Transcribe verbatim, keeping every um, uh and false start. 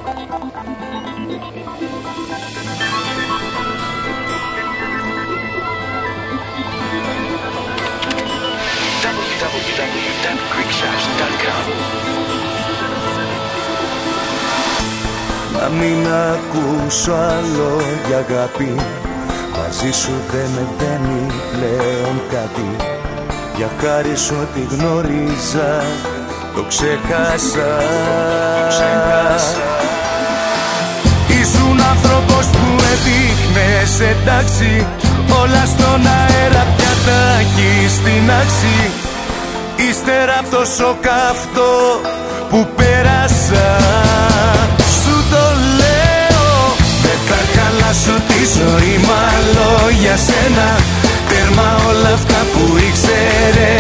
Να μην ακούσω άλλο για αγάπη, μαζί σου δεν με δένει πλέον κάτι. Για χάρη σου ό,τι γνώριζα το ξέχασα. Ήσουν άνθρωπος που έδειχνες εντάξει, όλα στον αέρα πια τα έχεις στην άξη. Ύστερα απ' το σοκ αυτό που πέρασα, σου το λέω, δεν θα χαλάσω τη ζωή μ' άλλο για σένα. Τέρμα όλα αυτά που ήξερες